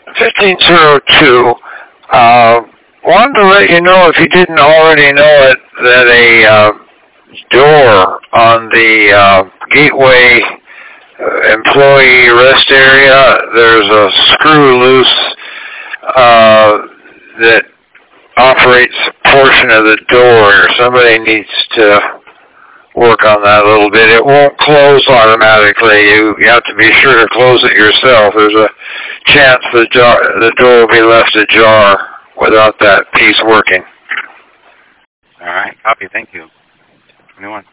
1502. Wanted to let you know, if you didn't already know it, that a door on the gateway employee rest area, there's a screw loose that operates a portion of the door. Somebody needs to work on that a little bit. It won't close automatically. You have to be sure to close it yourself. There's a chance the door will be left ajar without that piece working. All right. Copy. Thank you. 21.